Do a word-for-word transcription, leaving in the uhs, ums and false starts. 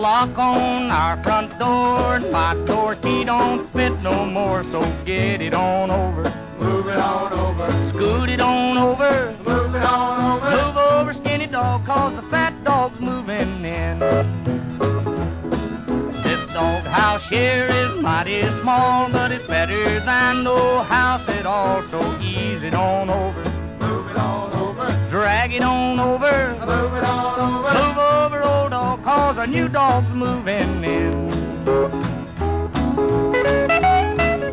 lock on our front door, and my door key don't fit no more, so get it on over. Move it on over. Scoot it on over. Move it on over. Move over, skinny dog, cause the fat dog's moving in. This doghouse here is mighty small, but it's better than no house at all, so ease it on over. Move it on over. Drag it on over. Move it on over. Move over, old dog, cause a new dog's moving in.